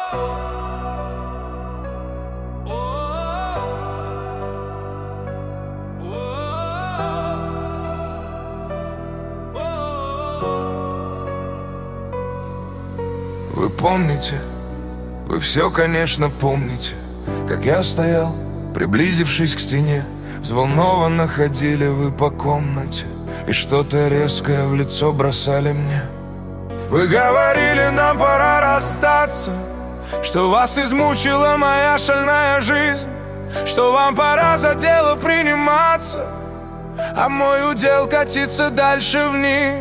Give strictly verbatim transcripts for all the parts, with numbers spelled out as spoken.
Вы помните, вы все, конечно, помните, как я стоял, приблизившись к стене. Взволнованно ходили вы по комнате и что-то резкое в лицо бросали мне. Вы говорили, нам пора расстаться, что вас измучила моя шальная жизнь, что вам пора за дело приниматься, а мой удел катиться дальше вниз.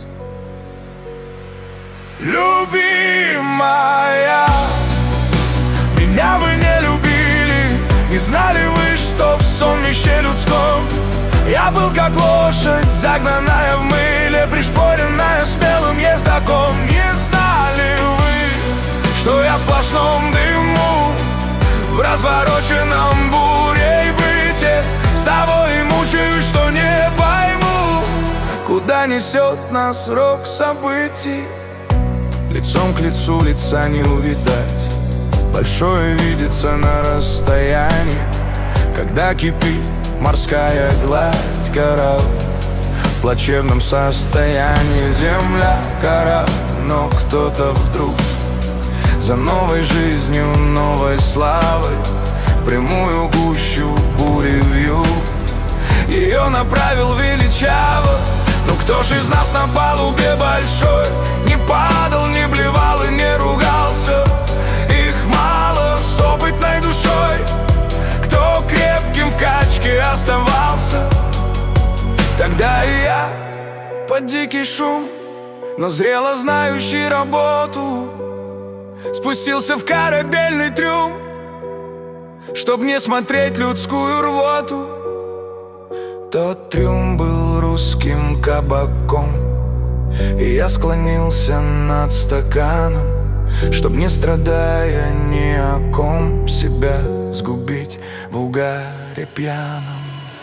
Любимая, меня вы не любили, не знали вы, что в сонмище людском я был как лошадь, загнанная в мыле, пришпоренная смелым ездаком. Не знали вы, что я в сплошном дыму, в развороченном бурей быте, с того и мучаюсь, что не пойму, куда несет нас рок событий. Лицом к лицу лица не увидать, большое видится на расстоянии, когда кипит морская гладь, корабль в плачевном состоянии. Земля, корабль, но кто-то вдруг за новой жизнью, новой славой в прямую гущу бури вью ее направил величаво. Ну кто ж из нас на палубе большой не падал, не блевал и не ругался? Их мало с опытной душой, кто крепким в качке оставался. Тогда и я под дикий шум, но зрело знающий работу, спустился в корабельный трюм, чтоб не смотреть людскую рвоту. Тот трюм был русским кабаком, и я склонился над стаканом, чтоб, не страдая ни о ком, себя сгубить в угаре пьяном.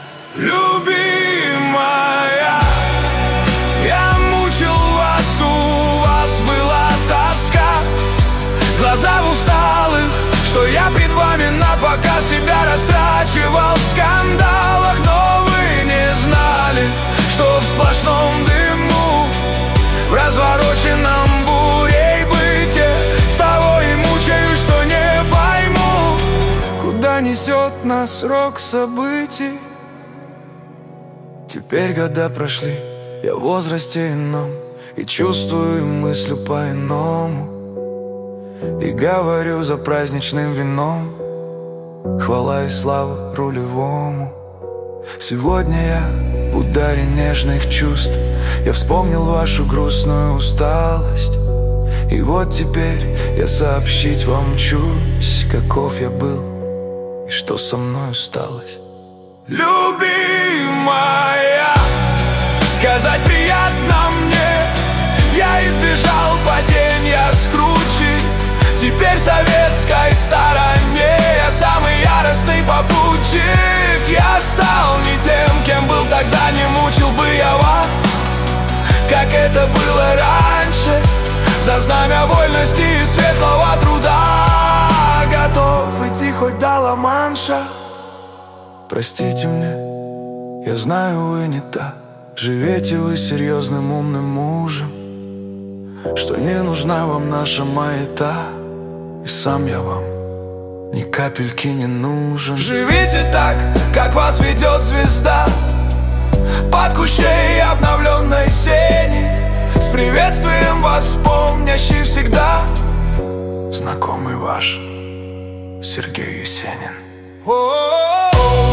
Любимая, я мучил вас, у вас была тоска, глаза в усталых, что я пред вами напока себя растрачивал в скандалах. Но вы не знали, что в сплошном дыму, в развороченном бурей быте, с того и мучаюсь, что не пойму, куда несет нас рок событий. Теперь года прошли, я в возрасте ином, и чувствую, и мыслю по-иному, и говорю за праздничным вином хвала и слава рулевому. Сегодня я в ударе нежных чувств, я вспомнил вашу грустную усталость, и вот теперь я сообщить вам мчусь, каков я был и что со мной сталось. Любимая, сказать приятно мне, я избежал падения с кручи, теперь в советской стороне я самый яростный попутчик. Я стал не тем, кем был тогда, не мучил бы я вас, как это было раньше, за знамя вольности и светлого труда готов идти хоть до Ла-Манша. Простите мне, я знаю, вы не та, живете вы серьезным умным мужем, что не нужна вам наша маята, и сам я вам ни капельки не нужен. Живите так, как вас ведет звезда, под кущей обновленной сени, с приветствием вас помнящий всегда знакомый ваш Сергей Есенин. О-о-о-о!